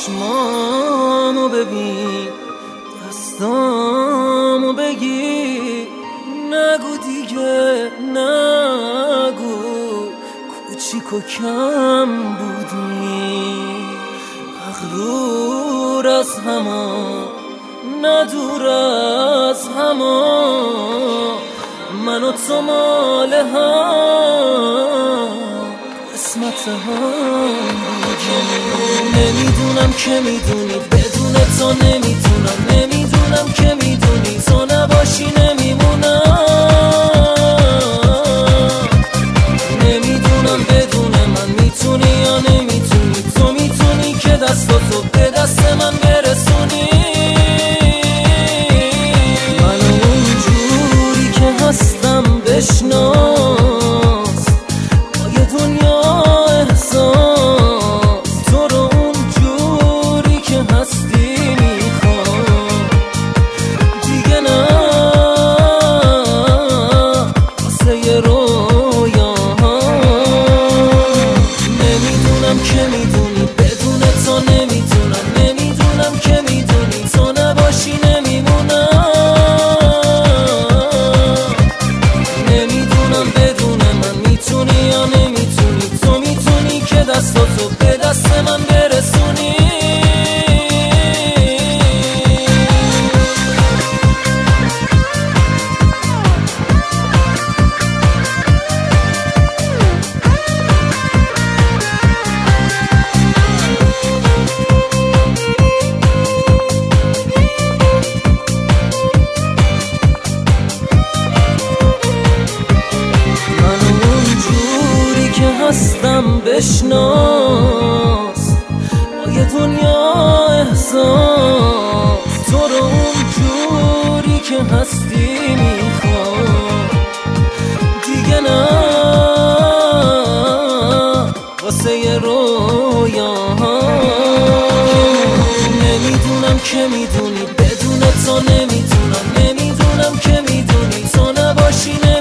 چشمامو ببین، دستامو بگیر، نگو دیگه نگو کوچیک و کم بودی، مغرور از همان ندور از همان، من و تو مال هم قسمت هم بودیم. نمیدونم که میدونی، بدون تو نمیتونم، نمیدونم که میدونی تو نباشی نمیمونم، نمیدونم بدون من میتونی یا نمیتونی، تو میتونی که دستاتو به دست من برسونی، منو اونجوری که هستم بشناس، با یه دنیا احساس، تو رو اونجوری که هستی میخوام، دیگه نه واسه یه رویا. نمیدونم که میدونی، بدون تو نمیتونم، نمیدونم که میدونی تو نباشی نمیمونم، نمیدونم بدون من میتونی یا نمیتونی، تو میتونی که دستاتو به دست من برسونی. هستم بشناس، با یه دنیا احساس، تو رو اونجوری که هستی میخوام، دیگه نه واسه یه رویا. نمیدونم که میدونی، بدون تو نمیتونم، نمیدونم که میدونی تو نباشی